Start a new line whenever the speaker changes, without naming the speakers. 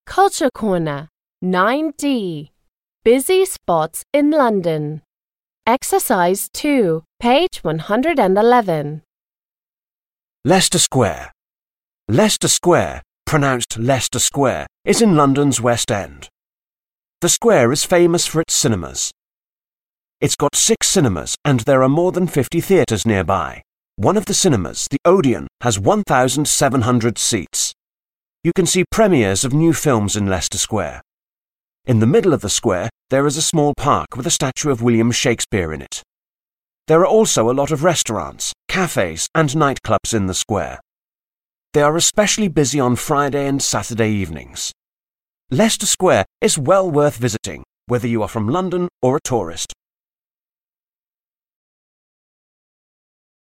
Culture Corner 9D. Busy spots in London. Exercise 2, page 111.
Leicester Square. Leicester Square, pronounced Leicester Square, is in London's West End. The square is famous for its cinemas. It's got 6 cinemas and there are more than 50 theatres nearby. One of the cinemas, the Odeon, has 1,700 seats. You can see premieres of new films in Leicester Square. In the middle of the square, there is a small park with a statue of William Shakespeare in it. There are also a lot of restaurants, cafes and nightclubs in the square. They are especially busy on Friday and Saturday evenings. Leicester Square is well worth visiting, whether you are from London or a tourist.